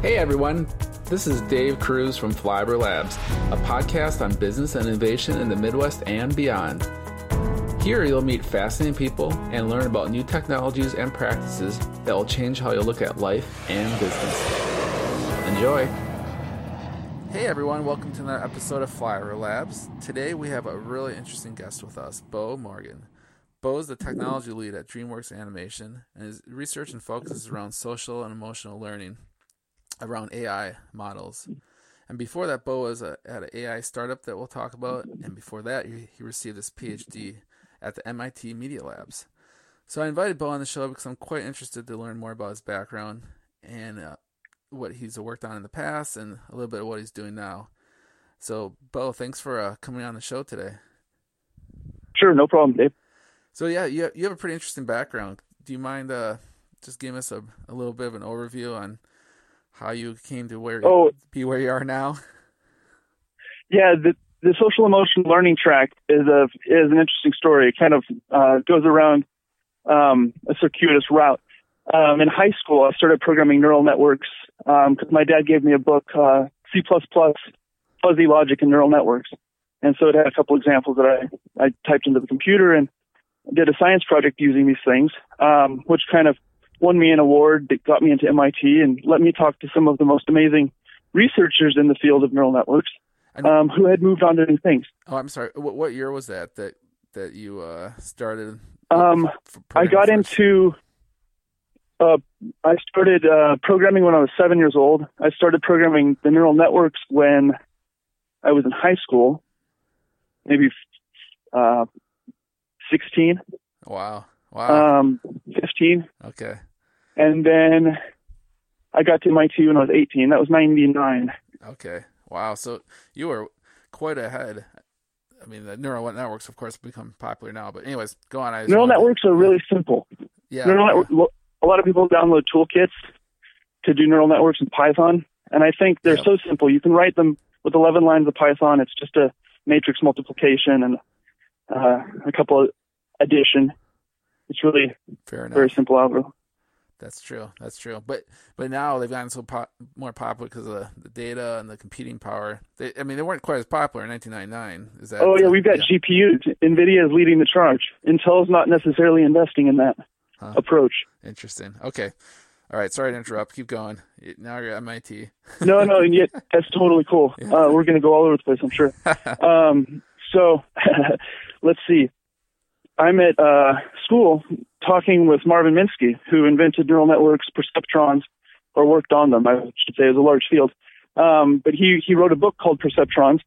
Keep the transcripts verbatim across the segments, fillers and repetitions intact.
Hey everyone, this is Dave Cruz from Flyover Labs, a podcast on business and innovation in the Midwest and beyond. Here you'll meet fascinating people and learn about new technologies and practices that will change how you look at life and business. Enjoy! Hey everyone, welcome to another episode of Flyover Labs. Today we have a really interesting guest with us, Bo Morgan. Bo is the technology lead at DreamWorks Animation, and his research and focus is around social and emotional learning around A I models. And before that, Bo was a, at an A I startup that we'll talk about, and before that, he, he received his P H D at the M I T Media Labs. So I invited Bo on the show because I'm quite interested to learn more about his background and uh, what he's worked on in the past and a little bit of what he's doing now. So, Bo, thanks for uh, coming on the show today. Sure, no problem, Dave. So, yeah, you, you have a pretty interesting background. Do you mind uh, just giving us a, a little bit of an overview on how you came to where oh, be where you are now? Yeah, the the social emotional learning track is a is an interesting story. It kind of uh, goes around um, a circuitous route. Um, in high school, I started programming neural networks because um, my dad gave me a book, uh, C plus plus, Fuzzy Logic and Neural Networks, and so it had a couple examples that I I typed into the computer and did a science project using these things, um, which kind of won me an award that got me into M I T and let me talk to some of the most amazing researchers in the field of neural networks um, who had moved on to new things. Oh, I'm sorry. What, what year was that that, that you uh, started? Um, I got first? into, uh, I started uh, programming when I was seven years old. I started programming the neural networks when I was in high school, maybe uh, sixteen. Wow. Wow. Um, fifteen. Okay. And then I got to M I T when I was eighteen. That was ninety-nine. Okay. Wow. So you were quite ahead. I mean, the neural networks, of course, become popular now. But anyways, go on. I neural networks to... are really simple. Yeah. Neural yeah. Network, a lot of people download toolkits to do neural networks in Python. And I think they're yep. so simple. You can write them with eleven lines of Python. It's just a matrix multiplication and uh, a couple of addition. It's really Fair enough. very simple algorithm. That's true. That's true. But but now they've gotten so po- more popular because of the, the data and the computing power. They, I mean, they weren't quite as popular in nineteen ninety-nine. Is that? Oh yeah, uh, we've got yeah. G P Us. NVIDIA is leading the charge. Intel's not necessarily investing in that huh. approach. Interesting. Okay. All right. Sorry to interrupt. Keep going. Now you're at M I T. no, no, and yet that's totally cool. Yeah. Uh, we're going to go all over the place, I'm sure. um, so let's see. I'm at uh, school talking with Marvin Minsky, who invented neural networks, perceptrons, or worked on them, I should say. It was a large field. Um, but he, he wrote a book called Perceptrons,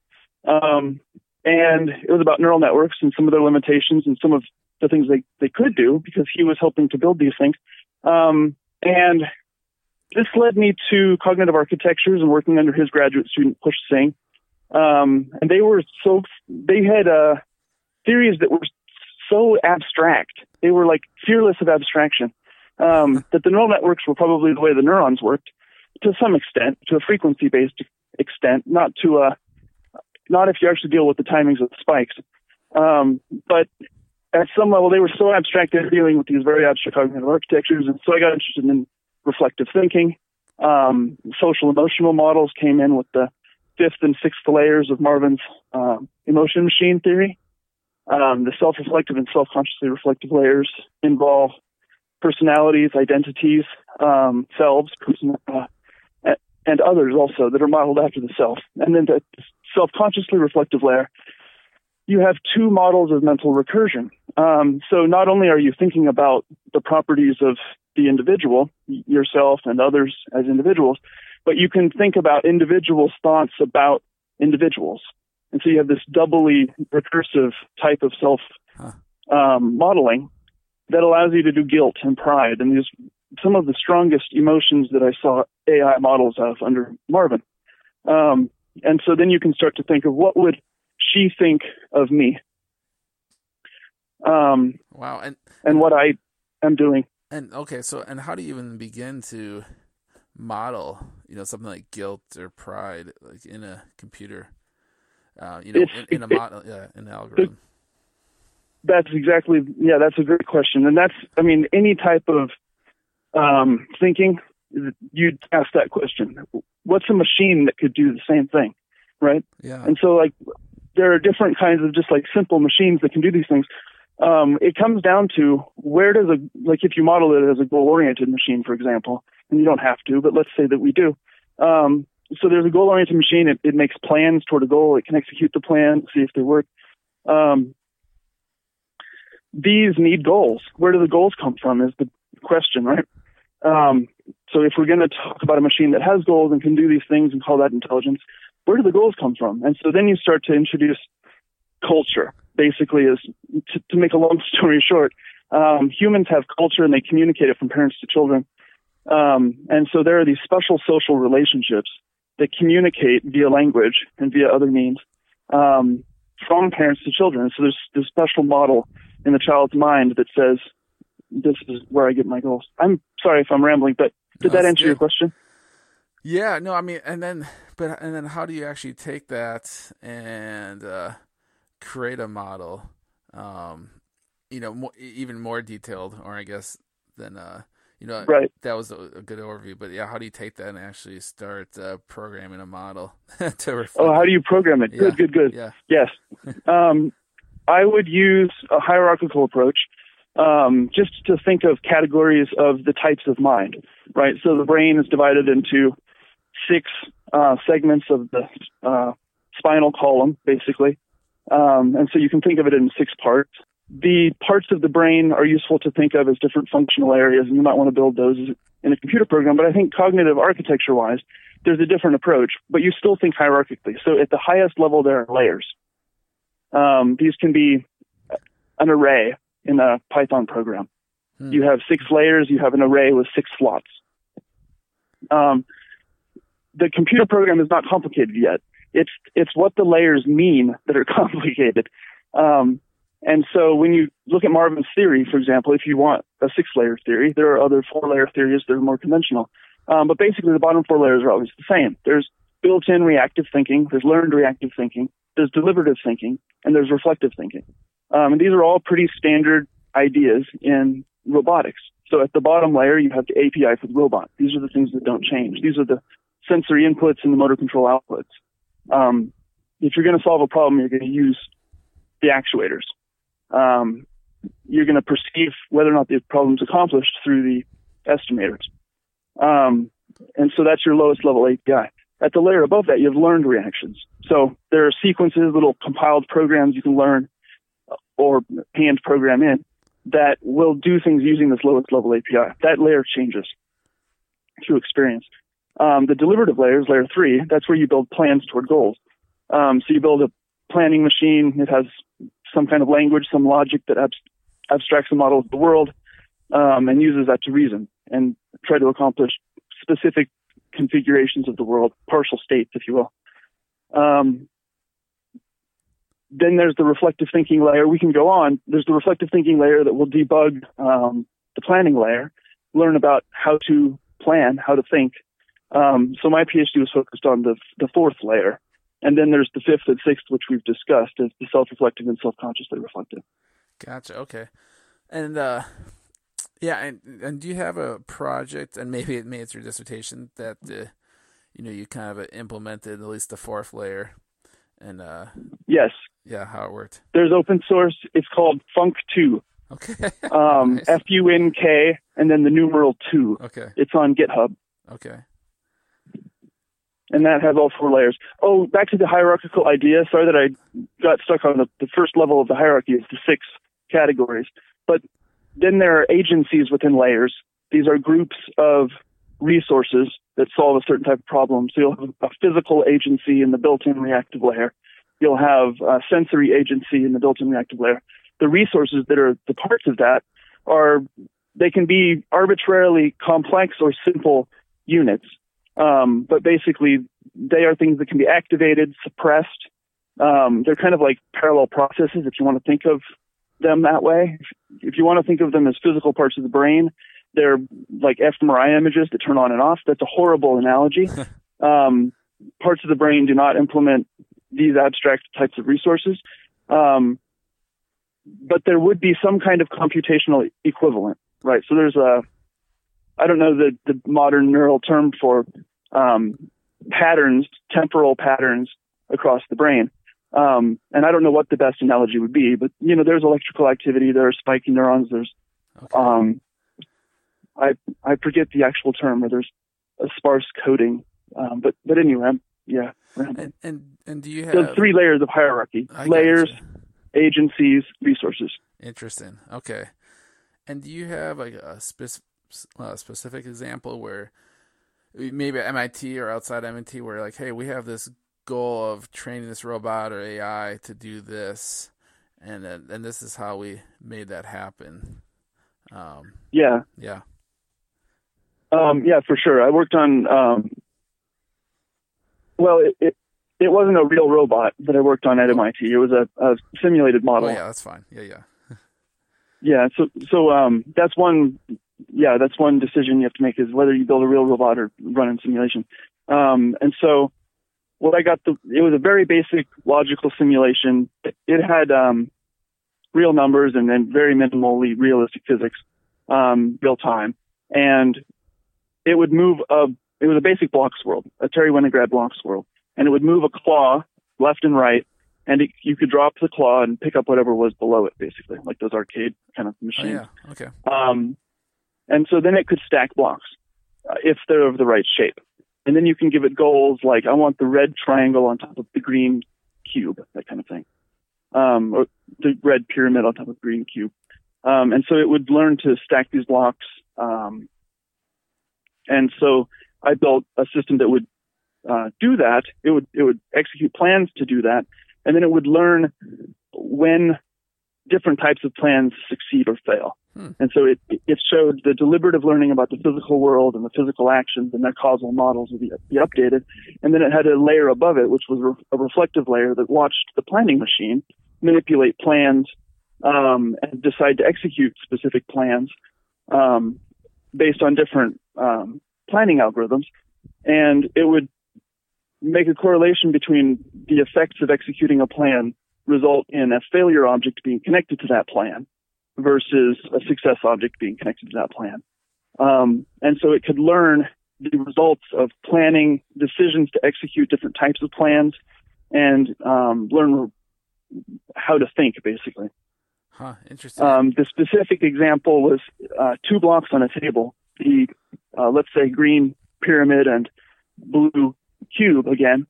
um, and it was about neural networks and some of their limitations and some of the things they, they could do because he was helping to build these things. Um, and this led me to cognitive architectures and working under his graduate student, Push Singh. Um, and they were so, they had uh, theories that were so abstract. They were like fearless of abstraction. Um, that the neural networks were probably the way the neurons worked to some extent, to a frequency-based extent, not to a, not if you actually deal with the timings of the spikes. Um, but at some level, they were so abstract they're dealing with these very abstract cognitive architectures. And so I got interested in reflective thinking. Um, social emotional models came in with the fifth and sixth layers of Marvin's um, emotion machine theory. Um, the self-reflective and self-consciously reflective layers involve personalities, identities, um, selves, person, uh, and others also that are modeled after the self. And then the self-consciously reflective layer, you have two models of mental recursion. Um, so not only are you thinking about the properties of the individual, yourself and others as individuals, but you can think about individuals' thoughts about individuals. And so you have this doubly recursive type of self huh. um, modeling that allows you to do guilt and pride. And these some of the strongest emotions that I saw A I models of under Marvin. Um, and so then you can start to think of what would she think of me? Um, wow. And, and what I am doing. And okay, so and how do you even begin to model, you know, something like guilt or pride, like in a computer? Uh, you know, in, in a model, yeah, in an algorithm. That's exactly, yeah, that's a great question. And that's, I mean, any type of um, thinking you'd ask that question. What's a machine that could do the same thing, right? Yeah. And so, like, there are different kinds of just, like, simple machines that can do these things. Um, it comes down to where does a, like, if you model it as a goal-oriented machine, for example, and you don't have to, but let's say that we do. Um, so there's a goal-oriented machine. It, it makes plans toward a goal. It can execute the plan, see if they work. Um, these need goals. Where do the goals come from is the question, right? Um, so if we're going to talk about a machine that has goals and can do these things and call that intelligence, where do the goals come from? And so then you start to introduce culture, basically, is to, to make a long story short. Um, humans have culture and they communicate it from parents to children. Um, and so there are these special social relationships that communicate via language and via other means um, from parents to children. So there's this special model in the child's mind that says, this is where I get my goals. I'm sorry if I'm rambling, but did no, that answer good. your question? Yeah, no, I mean, and then, but, and then how do you actually take that and uh, create a model, um, you know, more, even more detailed, or I guess than, uh, you know, right. That was a, a good overview, but yeah, how do you take that and actually start uh, programming a model to reflect? Oh, how do you program it? Yeah. Good, good, good. Yeah. Yes. um, I would use a hierarchical approach. Um, just to think of categories of the types of mind, right? So the brain is divided into six uh, segments of the uh, spinal column, basically. Um, and so you can think of it in six parts. The parts of the brain are useful to think of as different functional areas, and you might want to build those in a computer program. But I think cognitive architecture-wise, there's a different approach, but you still think hierarchically. So at the highest level, there are layers. Um, these can be an array in a Python program. Hmm. You have six layers, you have an array with six slots. Um, the computer program is not complicated yet. It's it's what the layers mean that are complicated. Um, and so when you look at Marvin's theory, for example, if you want a six-layer theory, there are other four-layer theories that are more conventional. Um, but basically, the bottom four layers are always the same. There's built-in reactive thinking, there's learned reactive thinking, there's deliberative thinking, and there's reflective thinking. Um, and these are all pretty standard ideas in robotics. So at the bottom layer, you have the A P I for the robot. These are the things that don't change. These are the sensory inputs and the motor control outputs. Um, if you're going to solve a problem, you're going to use the actuators. Um, you're going to perceive whether or not the problem's accomplished through the estimators. Um, and so that's your lowest level A P I. At the layer above that, you have learned reactions. So there are sequences, little compiled programs you can learn or hand program in that will do things using this lowest level A P I. That layer changes through experience. Um, the deliberative layer is layer three. That's where you build plans toward goals. Um, so you build a planning machine. It has some kind of language, some logic that abs- abstracts a model of the world um, and uses that to reason and try to accomplish specific configurations of the world, partial states, if you will. Um, Then there's the reflective thinking layer. We can go on. There's the reflective thinking layer that will debug um, the planning layer, learn about how to plan, how to think. Um, so my PhD was focused on the the fourth layer. And then there's the fifth and sixth, which we've discussed, as the self-reflective and self-consciously reflective. Gotcha. Okay. And uh, yeah, and, and do you have a project, and maybe it made it through dissertation, that uh, you know you kind of implemented at least the fourth layer? And uh, yes, yeah, how it worked. There's open source. It's called Funk two. Okay. um, Nice. F U N K and then the numeral two. Okay. It's on GitHub. Okay. And that has all four layers. Oh, back to the hierarchical idea. Sorry that I got stuck on the, the first level of the hierarchy. It's the six categories. But then there are agencies within layers. These are groups of resources that solve a certain type of problem. So you'll have a physical agency in the built-in reactive layer. You'll have a sensory agency in the built-in reactive layer. The resources that are the parts of that are, they can be arbitrarily complex or simple units. Um, but basically, they are things that can be activated, suppressed. Um, they're kind of like parallel processes, if you want to think of them that way. If, if you want to think of them as physical parts of the brain, they're like fMRI images that turn on and off. That's a horrible analogy. um, parts of the brain do not implement these abstract types of resources. Um, but there would be some kind of computational equivalent, right? So there's a I don't know the, the modern neural term for um, patterns, temporal patterns across the brain. Um, and I don't know what the best analogy would be, but, you know, there's electrical activity, there are spiky neurons, there's, okay. um, I, I forget the actual term, where there's a sparse coding. Um, but, but anyway, I'm, yeah. And, and, and do you have... There's three layers of hierarchy, I layers, gotcha. agencies, resources. Interesting. Okay. And do you have like a spec- uh, specific example where maybe at M I T or outside M I T where like, hey, we have this goal of training this robot or A I to do this, and uh, and this is how we made that happen. Um, yeah. Yeah. Um, yeah, for sure. I worked on, um, well, it, it, it wasn't a real robot that I worked on at M I T. It was a, a simulated model. Oh, yeah, that's fine. Yeah, yeah. yeah, so, so um, that's one, yeah, that's one decision you have to make, is whether you build a real robot or run in simulation. Um, and so what I got, the, it was a very basic logical simulation. It had um, real numbers and then very minimally realistic physics, um, real time. And it would move a, it was a basic blocks world, a Terry Winograd blocks world. And it would move a claw left and right, and it, you could drop the claw and pick up whatever was below it, basically, like those arcade kind of machines. Oh, yeah. Okay. Um, and so then it could stack blocks uh, if they're of the right shape. And then you can give it goals like, I want the red triangle on top of the green cube, that kind of thing. Um, or the red pyramid on top of the green cube. Um, and so it would learn to stack these blocks. Um, and so I built a system that would uh, do that. It would, it would execute plans to do that. And then it would learn when different types of plans succeed or fail. Hmm. And so it, it showed the deliberative learning about the physical world and the physical actions, and their causal models would be, be updated. And then it had a layer above it, which was re- a reflective layer that watched the planning machine manipulate plans um, and decide to execute specific plans um, based on different um, planning algorithms. And it would make a correlation between the effects of executing a plan result in a failure object being connected to that plan versus a success object being connected to that plan. Um, and so it could learn the results of planning decisions to execute different types of plans and um, learn how to think, basically. Huh, interesting. Um, the specific example was uh, two blocks on a table, the, uh, let's say, green pyramid and blue cube again.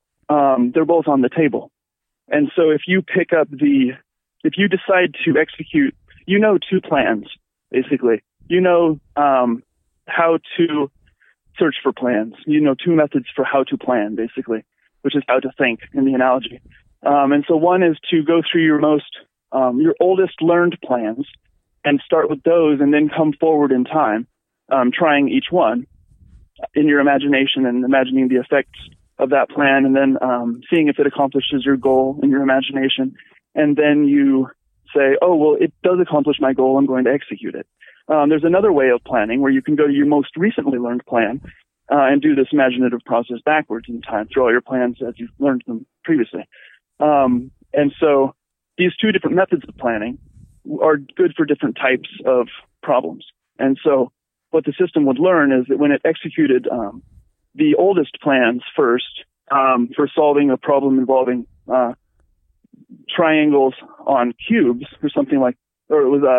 Um, they're both on the table. And so if you pick up the, if you decide to execute, you know two plans, basically. You know um, how to search for plans. You know two methods for how to plan, basically, which is how to think in the analogy. Um, and so one is to go through your most, um, your oldest learned plans and start with those and then come forward in time, um, trying each one in your imagination and imagining the effects of that plan, and then um, seeing if it accomplishes your goal in your imagination. And then you say, oh, well, it does accomplish my goal. I'm going to execute it. Um, there's another way of planning where you can go to your most recently learned plan uh, and do this imaginative process backwards in time through all your plans as you've learned them previously. Um, and so these two different methods of planning are good for different types of problems. And so what the system would learn is that when it executed um, the oldest plans first um, for solving a problem involving uh, triangles on cubes or something like, or it was uh,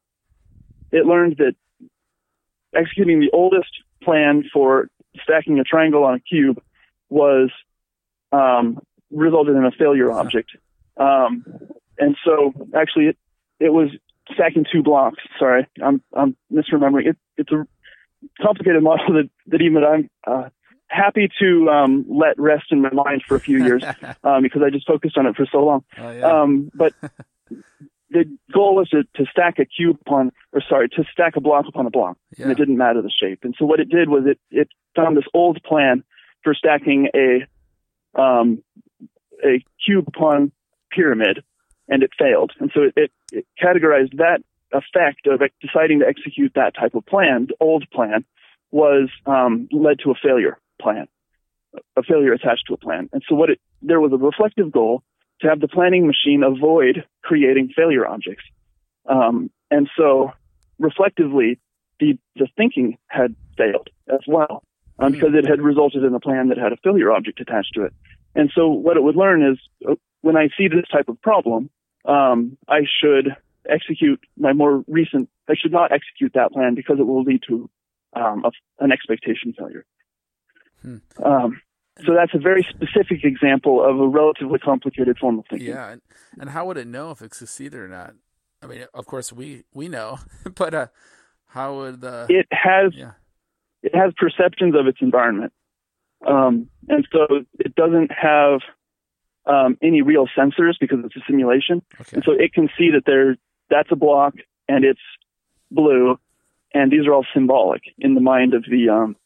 it learned that executing the oldest plan for stacking a triangle on a cube was um, resulted in a failure object. Um, and so actually it, it was stacking two blocks. Sorry, I'm I'm misremembering. It, it's a complicated model that, that even I'm uh, happy to um, let rest in my mind for a few years um, because I just focused on it for so long. Oh, yeah. um, but the goal was to, to stack a cube upon, or sorry, to stack a block upon a block, yeah. And it didn't matter the shape. And so what it did was it, it found this old plan for stacking a um, a cube upon pyramid, and it failed. And so it, it, it categorized that effect of deciding to execute that type of plan, the old plan, was um, led to a failure plan, a failure attached to a plan. And so what it, there was a reflective goal to have the planning machine avoid creating failure objects. Um, and so reflectively, the, the thinking had failed as well, um, because it had resulted in a plan that had a failure object attached to it. And so what it would learn is uh, when I see this type of problem, um, I should execute my more recent, I should not execute that plan because it will lead to um, a, an expectation failure. Hmm. Um, so that's a very specific example of a relatively complicated form of thinking. Yeah. And, and how would it know if it succeeded or not? I mean, of course we, we know, but uh, how would uh, it has, yeah. it has perceptions of its environment. Um, and so it doesn't have um, any real sensors because it's a simulation. Okay. And so it can see that there, that's a block and it's blue, and these are all symbolic in the mind of the um,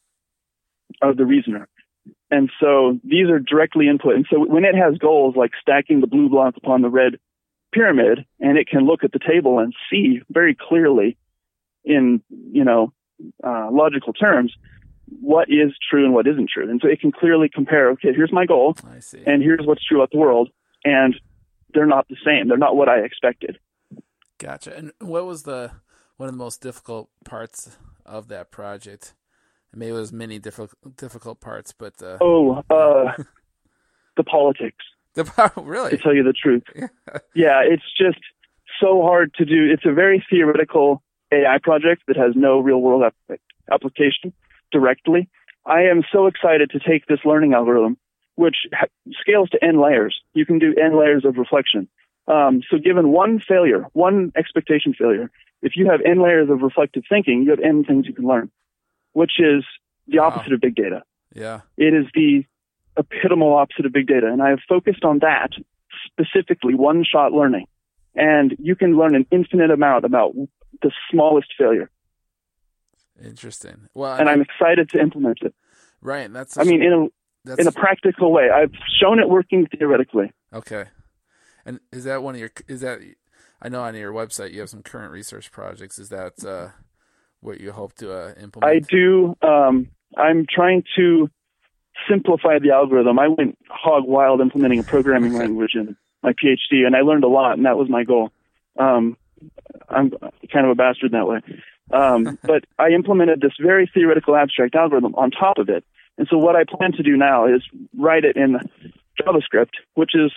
of the reasoner. And so these are directly input. And so when it has goals like stacking the blue block upon the red pyramid, and it can look at the table and see very clearly in, you know, uh, logical terms, what is true and what isn't true. And so it can clearly compare, okay, here's my goal, I see. And here's what's true about the world. And they're not the same. They're not what I expected. Gotcha. And what was the one of the most difficult parts of that project? Maybe it was many difficult difficult parts, but uh, oh, uh, the politics. The really, to tell you the truth, yeah. yeah, it's just so hard to do. It's a very theoretical A I project that has no real world ap- application directly. I am so excited to take this learning algorithm, which ha- scales to n layers. You can do n layers of reflection. Um, so given one failure, one expectation failure, if you have n layers of reflective thinking, you have n things you can learn, which is the opposite wow. of big data. Yeah. It is the epitomal opposite of big data. And I have focused on that, specifically one-shot learning. And you can learn an infinite amount about the smallest failure. Interesting. Well, and I, I'm excited to implement it. Right. That's. I mean, in a that's, in a practical way. I've shown it working theoretically. Okay. And is that one of your? Is that? I know on your website you have some current research projects. Is that uh, what you hope to uh, implement? I do. Um, I'm trying to simplify the algorithm. I went hog wild implementing a programming language in my PhD, and I learned a lot, and that was my goal. Um, I'm kind of a bastard that way. Um, but I implemented this very theoretical abstract algorithm on top of it. And so what I plan to do now is write it in JavaScript, which is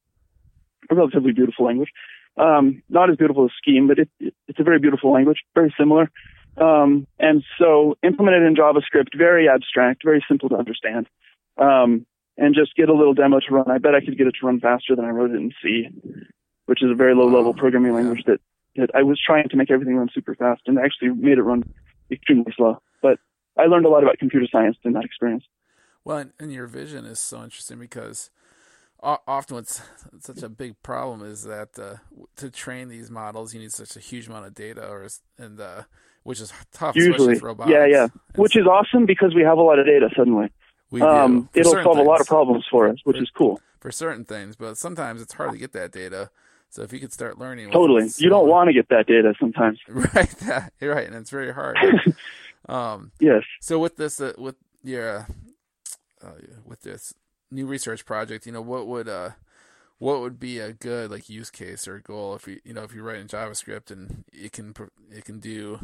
a relatively beautiful language. Um, not as beautiful as Scheme, but it, it, it's a very beautiful language, very similar. Um, and so implement it in JavaScript, very abstract, very simple to understand, um, and just get a little demo to run. I bet I could get it to run faster than I wrote it in C, which is a very low-level programming language that, that I was trying to make everything run super fast and actually made it run extremely slow. But I learned a lot about computer science in that experience. Well, and, and your vision is so interesting because often what's such a big problem is that uh, to train these models, you need such a huge amount of data, or and uh, which is tough, usually, especially for robotics. Yeah, yeah. And which so, is awesome because we have a lot of data suddenly. We um, do. It'll solve things. a lot of problems for us, which for, is cool. For certain things, but sometimes it's hard to get that data. So if you could start learning. Totally. You don't want to get that data sometimes. Right. That, you're right. And it's very hard. um, yes. So with this, uh, with your, uh, with this new research project, you know, what would, uh, what would be a good like use case or goal if you, you know, if you write in JavaScript and it can, it can do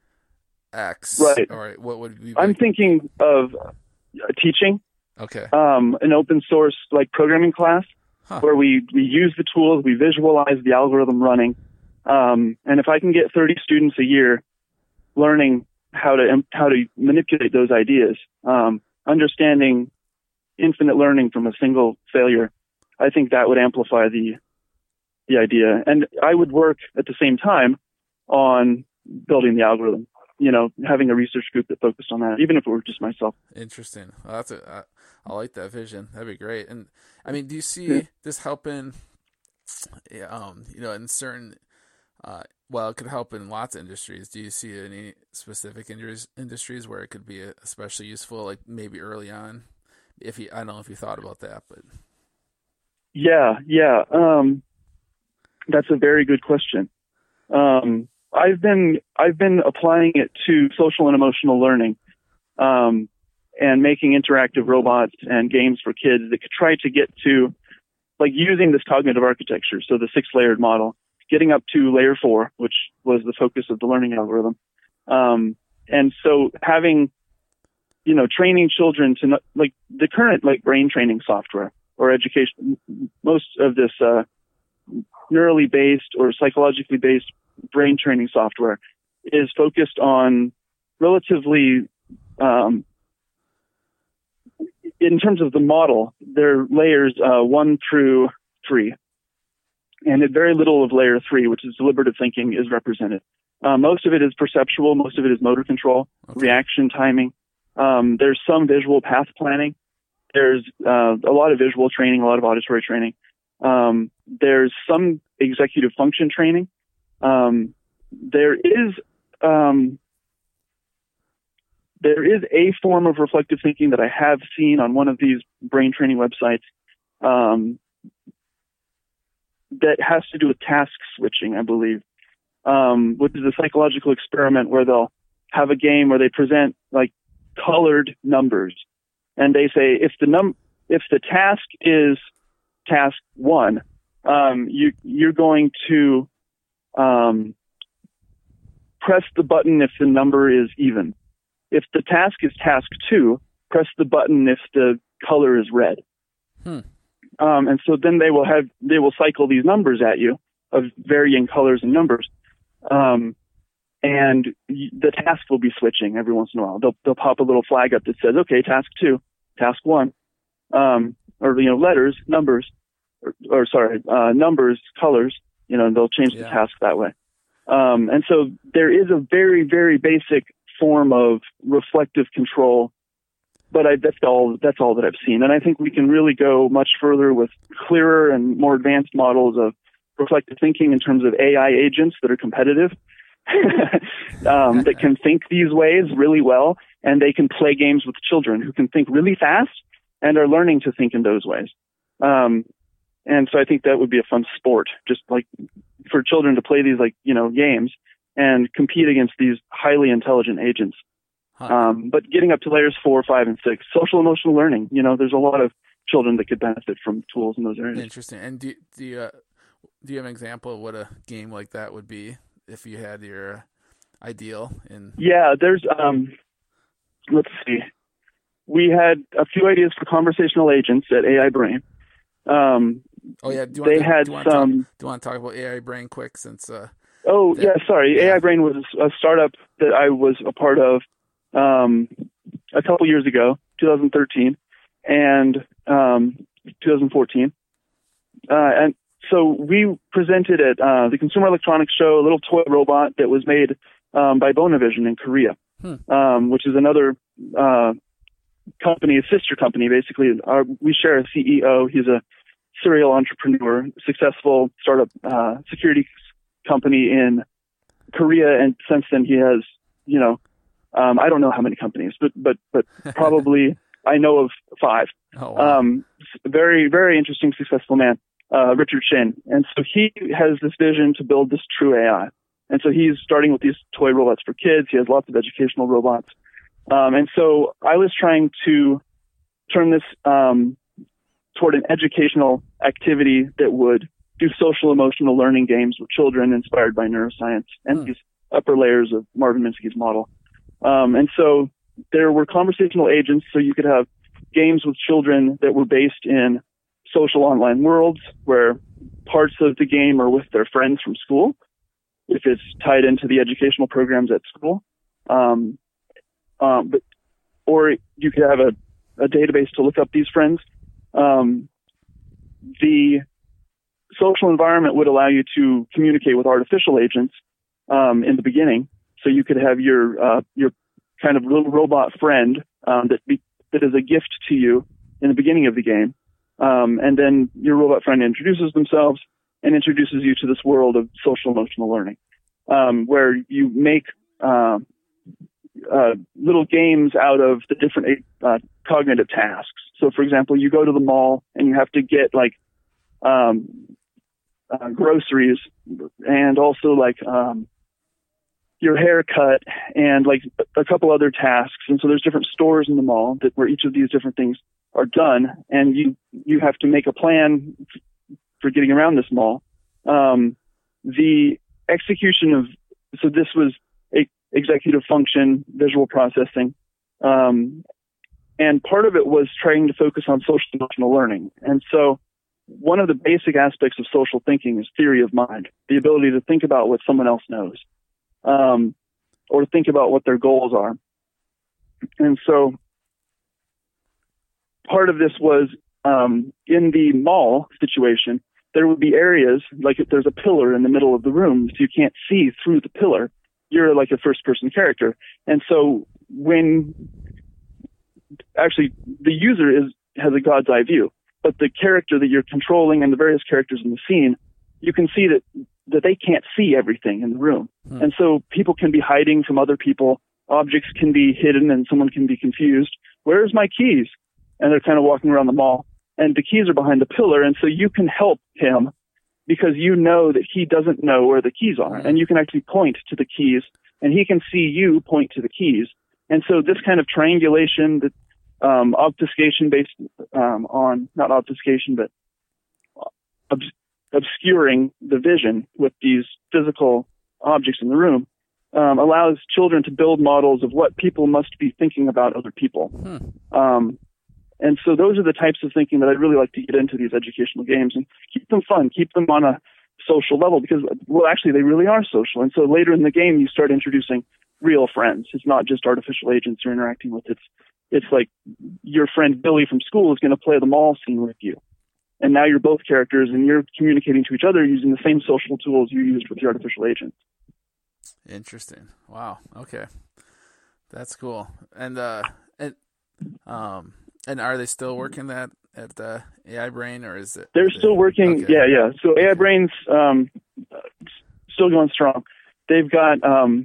X, right? All right. What would be? I'm like, thinking of uh, teaching. Okay. Um, an open source like programming class. Huh. Where we, we use the tools, we visualize the algorithm running. Um, and if I can get thirty students a year learning how to, how to manipulate those ideas, um, understanding infinite learning from a single failure, I think that would amplify the, the idea. And I would work at the same time on building the algorithm, you know, having a research group that focused on that, even if it were just myself. Interesting. Well, that's a, I, I like that vision. That'd be great. And I mean, do you see yeah. this helping, um, you know, in certain, uh, well, it could help in lots of industries. Do you see any specific industries where it could be especially useful, like maybe early on? If you, I don't know if you thought about that, but. Yeah, yeah. Um, that's a very good question. Um, I've been, I've been applying it to social and emotional learning. Um, and making interactive robots and games for kids that could try to get to, like, using this cognitive architecture, so the six-layered model, getting up to layer four, which was the focus of the learning algorithm, Um, and so having, you know, training children to not, like the current like brain training software or education, most of this uh, neurally based or psychologically based brain training software is focused on relatively, um, in terms of the model, they're layers uh, one through three. And very little of layer three, which is deliberative thinking, is represented. Uh, most of it is perceptual. Most of it is motor control, okay. reaction timing. Um, there's some visual path planning. There's uh, a lot of visual training, a lot of auditory training. Um, there's some executive function training. Um, there is um, there is a form of reflective thinking that I have seen on one of these brain training websites. Um, that has to do with task switching, I believe, um, which is a psychological experiment where they'll have a game where they present like colored numbers, and they say if the num if the task is task one, um, you you're going to um, press the button if the number is even. If the task is task two, press the button if the color is red. Hmm. Um, and so then they will have, they will cycle these numbers at you of varying colors and numbers. Um, and y- the task will be switching every once in a while. They'll, they'll pop a little flag up that says, okay, task two, task one, um, or, you know, letters, numbers, or, or sorry, uh, numbers, colors, you know, and they'll change yeah. the task that way. Um, and so there is a very, very basic form of reflective control. But I, that's all. That's all that I've seen, and I think we can really go much further with clearer and more advanced models of reflective thinking in terms of A I agents that are competitive, um, that can think these ways really well, and they can play games with children who can think really fast and are learning to think in those ways. Um, and so I think that would be a fun sport, just like for children to play these like you know games and compete against these highly intelligent agents. Um, but getting up to layers four, five, and six, social emotional learning, you know, there's a lot of children that could benefit from tools in those areas. Interesting. And do, do you, uh, do you have an example of what a game like that would be if you had your ideal in? Yeah, there's, um, let's see. We had a few ideas for conversational agents at A I Brain. Um, oh yeah. Do you want they to, had do you some, talk, do you want to talk about A I Brain quick since, uh, oh that, yeah, sorry. yeah. A I Brain was a startup that I was a part of um, a couple years ago, twenty thirteen and um, twenty fourteen. Uh, and so we presented at uh, the Consumer Electronics Show a little toy robot that was made um, by Bonavision in Korea, hmm. um, which is another uh, company, a sister company, basically. Our, we share a C E O. He's a serial entrepreneur, successful startup uh, security company in Korea, and since then he has, you know, Um, I don't know how many companies, but but but probably I know of five. Oh, wow. Um, very very interesting, successful man, uh, Richard Shin, and so he has this vision to build this true A I, and so he's starting with these toy robots for kids. He has lots of educational robots, um, and so I was trying to turn this um, toward an educational activity that would do social emotional learning games with children inspired by neuroscience and hmm. these upper layers of Marvin Minsky's model. Um, and so there were conversational agents, so you could have games with children that were based in social online worlds where parts of the game are with their friends from school, if it's tied into the educational programs at school. Um, um, but, or you could have a, a database to look up these friends. Um, the social environment would allow you to communicate with artificial agents um, in the beginning. So you could have your uh, your kind of little robot friend um, that be, that is a gift to you in the beginning of the game, um, and then your robot friend introduces themselves and introduces you to this world of social emotional learning, um, where you make uh, uh, little games out of the different uh, cognitive tasks. So, for example, you go to the mall and you have to get like um, uh, groceries and also like um, your haircut and like a couple other tasks. And so there's different stores in the mall that where each of these different things are done. And you, you have to make a plan for getting around this mall. Um, the execution of, so this was a, executive function, visual processing. Um, and part of it was trying to focus on social emotional learning. And so one of the basic aspects of social thinking is theory of mind, the ability to think about what someone else knows, um, or think about what their goals are. And so part of this was um, in the mall situation, there would be areas, like if there's a pillar in the middle of the room, so you can't see through the pillar. You're like a first-person character. And so when actually the user is has a God's eye view, but the character that you're controlling and the various characters in the scene, you can see that, that they can't see everything in the room. Hmm. And so people can be hiding from other people. Objects can be hidden and someone can be confused. Where's my keys? And they're kind of walking around the mall. And the keys are behind the pillar, and so you can help him because you know that he doesn't know where the keys are, and you can actually point to the keys, and he can see you point to the keys. And so this kind of triangulation, that um, obfuscation based um, on, not obfuscation, but obs- obscuring the vision with these physical objects in the room, um, allows children to build models of what people must be thinking about other people. Hmm. Um, And so those are the types of thinking that I'd really like to get into these educational games and keep them fun, keep them on a social level because, well, actually they really are social. And so later in the game, you start introducing real friends. It's not just artificial agents you're interacting with. It's, it's like your friend Billy from school is going to play the mall scene with you. And now you're both characters and you're communicating to each other using the same social tools you used with the artificial agents. Interesting. Wow. Okay. That's cool. And, uh, and, um, And are they still working that at the A I Brain, or is it? They're is still it, working. okay. Yeah, yeah. So A I Brain's um, still going strong. They've got. Um,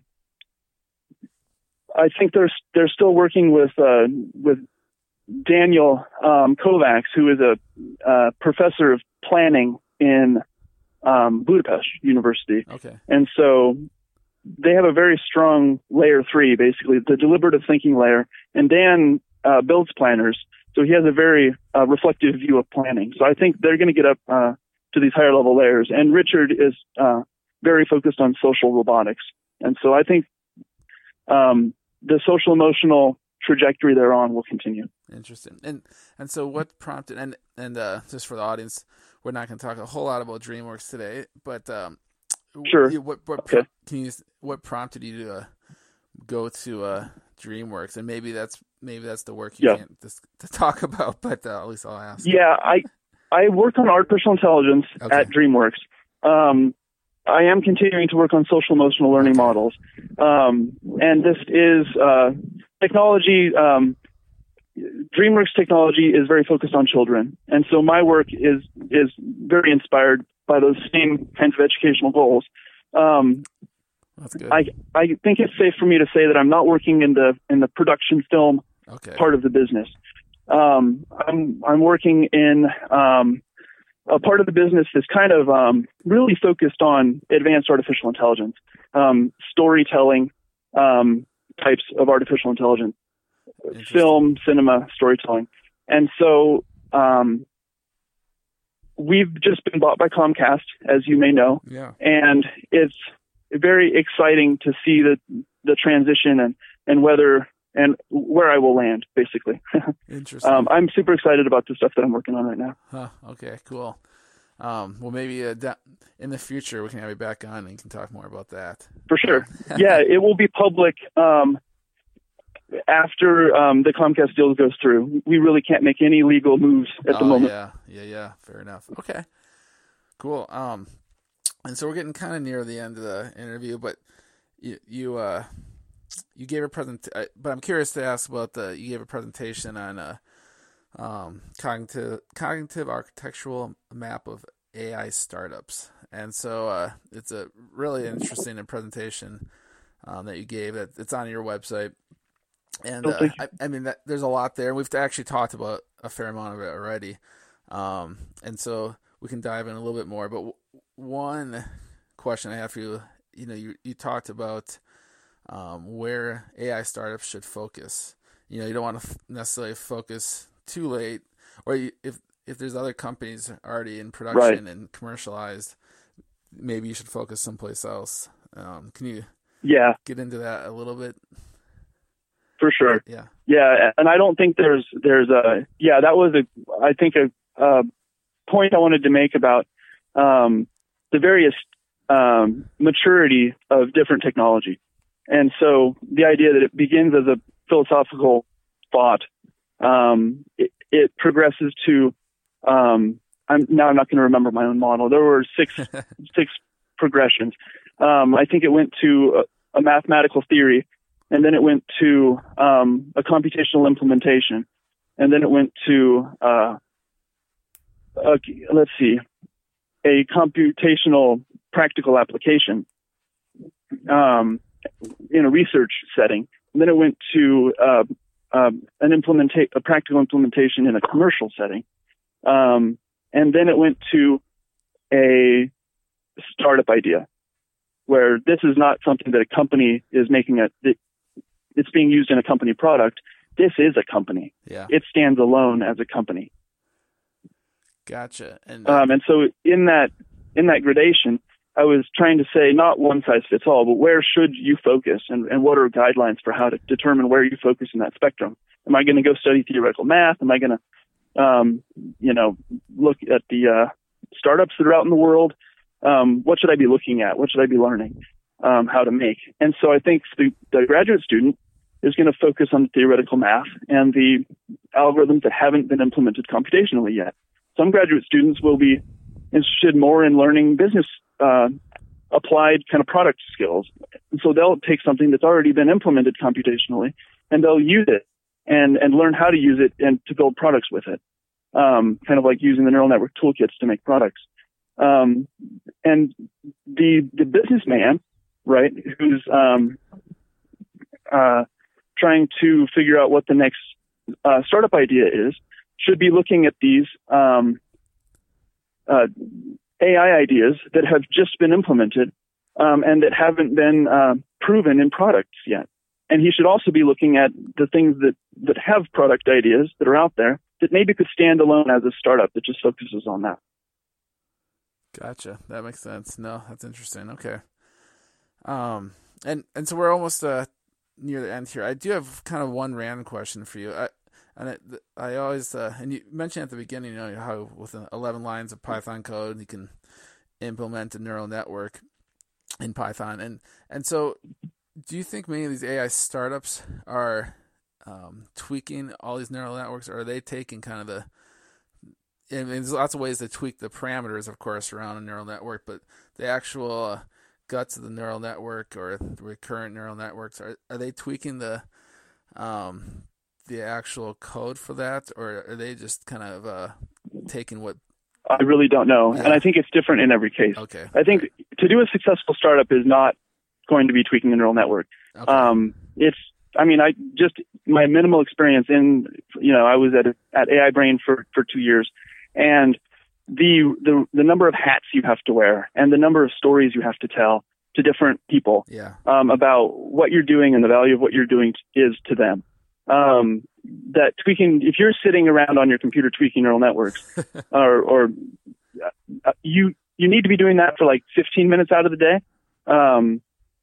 I think they're they're still working with uh, with Daniel um, Kovacs, who is a uh, professor of planning in um, Budapest University. Okay. And so they have a very strong layer three, basically the deliberative thinking layer, and Dan. Uh, builds planners, so he has a very uh, reflective view of planning. So I think they're going to get up uh, to these higher level layers. And Richard is uh, very focused on social robotics. And so I think um, the social emotional trajectory they're on will continue. Interesting. And and so what prompted, and, and uh, just for the audience, we're not going to talk a whole lot about DreamWorks today, but um, sure. What, what, okay. can you, what prompted you to uh, go to uh, DreamWorks? And maybe that's Maybe that's the work you yeah. can't just to talk about, but uh, at least I'll ask. Yeah, I I work on artificial intelligence okay. at DreamWorks. Um, I am continuing to work on social emotional learning okay. models, um, and this is uh, technology. Um, DreamWorks technology is very focused on children, and so my work is is very inspired by those same kinds of educational goals. Um, That's good. I I think it's safe for me to say that I'm not working in the in the production film okay. part of the business. Um, I'm I'm working in um, a part of the business that's kind of um, really focused on advanced artificial intelligence, um, storytelling um, types of artificial intelligence, film, cinema, storytelling, and so um, we've just been bought by Comcast, as you may know, yeah, and it's very exciting to see the the transition and, and whether and where I will land, basically. Interesting. um, I'm super excited about the stuff that I'm working on right now. Huh, okay, cool. Um, well, maybe uh, da- in the future we can have you back on and you can talk more about that. For sure. Yeah, it will be public um, after um, the Comcast deal goes through. We really can't make any legal moves at oh, the moment. Yeah, yeah, yeah. Fair enough. Okay, cool. Um, And so we're getting kind of near the end of the interview, but you you uh you gave a present. Uh, but I'm curious to ask about the you gave a presentation on a um, cognitive cognitive architectural map of A I startups, and so uh, it's a really interesting presentation um, that you gave. That it's on your website, and uh, I, I mean that, there's a lot there. We've actually talked about a fair amount of it already, um, and so we can dive in a little bit more, but. One question I have for you, you know, you, you talked about um, where A I startups should focus. You know, you don't want to f- necessarily focus too late, or you, if if there's other companies already in production right. and commercialized, maybe you should focus someplace else. Um, can you Yeah. get into that a little bit? For sure. Yeah. Yeah. And I don't think there's, there's a, yeah, that was a, I think a, a point I wanted to make about, um, the various, um, maturity of different technology. And so the idea that it begins as a philosophical thought, um, it, it progresses to, um, I'm now I'm not going to remember my own model. There were six, six progressions. Um, I think it went to a, a mathematical theory, and then it went to um, a computational implementation, and then it went to uh, a, let's see, a computational practical application um, in a research setting. And then it went to uh, uh, an implementa- a practical implementation in a commercial setting, um, and then it went to a startup idea, where this is not something that a company is making a. It, it's being used in a company product. This is a company. Yeah. It stands alone as a company. Gotcha. And uh, um, and so in that in that gradation, I was trying to say not one size fits all, but where should you focus, and, and what are guidelines for how to determine where you focus in that spectrum? Am I going to go study theoretical math? Am I going to, um, you know, look at the uh, startups that are out in the world? Um, what should I be looking at? What should I be learning um, how to make? And so I think the, the graduate student is going to focus on the theoretical math and the algorithms that haven't been implemented computationally yet. Some graduate students will be interested more in learning business uh, applied kind of product skills. And so they'll take something that's already been implemented computationally and they'll use it and, and learn how to use it and to build products with it, um, kind of like using the neural network toolkits to make products. Um, and the the businessman, right, who's um, uh, trying to figure out what the next uh, startup idea is, should be looking at these um, uh, A I ideas that have just been implemented um, and that haven't been uh, proven in products yet. And he should also be looking at the things that, that have product ideas that are out there that maybe could stand alone as a startup that just focuses on that. Gotcha. That makes sense. No, that's interesting. Okay. Um, and, and so we're almost uh, near the end here. I do have kind of one random question for you. I, and it, I always, uh, and you mentioned at the beginning, you know, how with eleven lines of Python code, you can implement a neural network in Python. And, and so do you think many of these A I startups are um, tweaking all these neural networks, or are they taking kind of the, and there's lots of ways to tweak the parameters, of course, around a neural network, but the actual uh, guts of the neural network or the recurrent neural networks, are are they tweaking the um, the actual code for that, or are they just kind of uh, taking what? I really don't know, yeah. And I think it's different in every case. Okay. I think right. To do a successful startup is not going to be tweaking the neural network. Okay. Um, it's, I mean, I just my minimal experience in, you know, I was at at A I Brain for for two years. And the, the the number of hats you have to wear and the number of stories you have to tell to different people yeah. um, about what you're doing and the value of what you're doing t- is to them. Um, that tweaking, if you're sitting around on your computer tweaking neural networks, or, or uh, you you need to be doing that for like fifteen minutes out of the day. Um,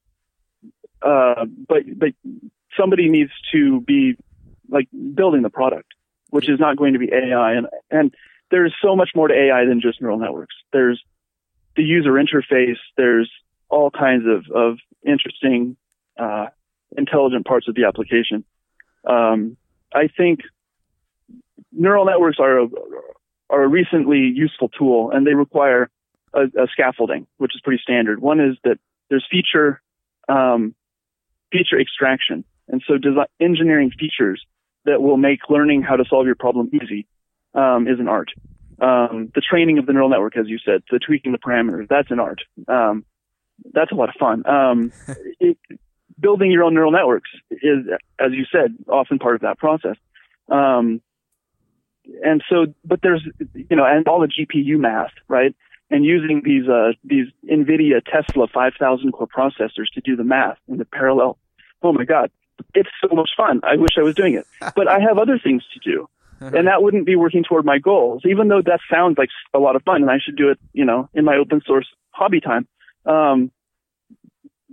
uh, but but somebody needs to be like building the product, which is not going to be A I. And and there's so much more to A I than just neural networks. There's the user interface. There's all kinds of, of interesting, uh, intelligent parts of the application. Um, I think neural networks are a, are a recently useful tool, and they require a, a scaffolding, which is pretty standard. One is that there's feature, um, feature extraction. And so design, engineering features that will make learning how to solve your problem easy Um, is an art. Um, the training of the neural network, as you said, the tweaking the parameters, that's an art. Um, that's a lot of fun. Um, it, building your own neural networks is, as you said, often part of that process. Um, and so, but there's, you know, and all the G P U math, right? And using these, uh, these NVIDIA Tesla five thousand core processors to do the math in the parallel. Oh my God. It's so much fun. I wish I was doing it, but I have other things to do. And that wouldn't be working toward my goals, even though that sounds like a lot of fun and I should do it, you know, in my open source hobby time. Um,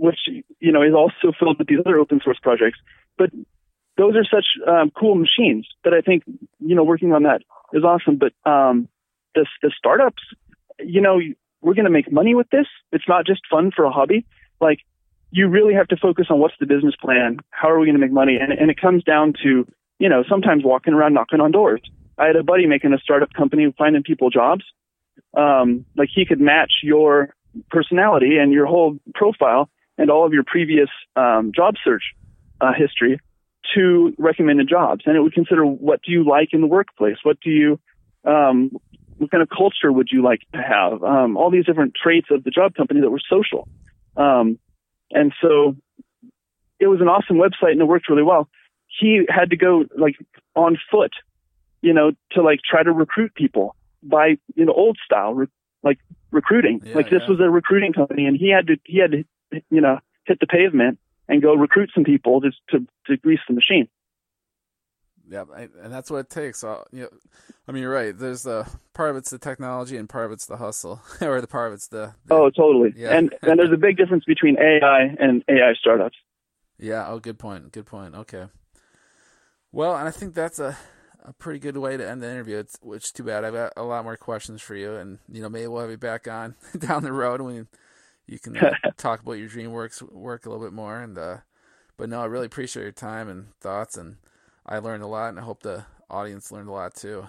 which, you know, is also filled with these other open source projects. But those are such um, cool machines that I think, you know, working on that is awesome. But um, the, the startups, you know, we're going to make money with this. It's not just fun for a hobby. Like, you really have to focus on what's the business plan. How are we going to make money? And, and it comes down to, you know, sometimes walking around knocking on doors. I had a buddy making a startup company, finding people jobs. Um, like, he could match your personality and your whole profile and all of your previous um, job search uh, history to recommended jobs. And it would consider, what do you like in the workplace? What do you, um, what kind of culture would you like to have? Um, all these different traits of the job company that were social. Um, and so it was an awesome website and it worked really well. He had to go like on foot, you know, to like try to recruit people by, you know, old style, re- like recruiting. Yeah, like this yeah. was a recruiting company, and he had to, he had to, you know, hit the pavement and go recruit some people just to, to grease the machine. Yeah, and that's what it takes. So, you know, I mean, you're right. There's the part of it's the technology, and part of it's the hustle, or the part of it's the. the oh, totally. Yeah. And and there's a big difference between A I and A I startups. Yeah. Oh, good point. Good point. Okay. Well, and I think that's a, a pretty good way to end the interview. It's, which is too bad. I've got a lot more questions for you, and you know, maybe we'll have you back on down the road when you can uh, talk about your dream works work a little bit more. And uh, but no, I really appreciate your time and thoughts, and I learned a lot, and I hope the audience learned a lot too.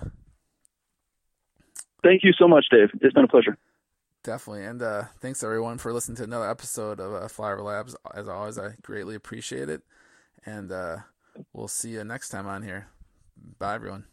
Thank you so much, Dave. It's been a pleasure. Definitely, and uh, thanks everyone for listening to another episode of uh, Flyover Labs. As always, I greatly appreciate it, and uh, we'll see you next time on here. Bye, everyone.